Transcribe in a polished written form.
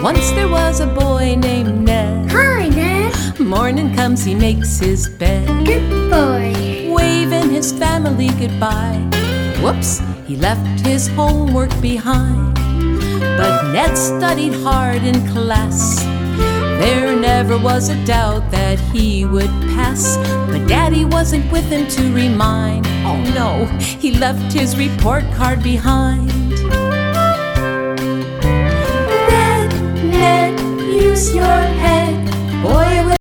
Once there was a boy named Ned. Hi, Ned. Morning comes, he makes his bed. Good boy. Waving his family goodbye. Whoops, he left his homework behind. But Ned studied hard in class. There never was a doubt that he would pass. But Daddy wasn't with him to remind. Oh no, he left his report card behind. Ned, use your head. Boy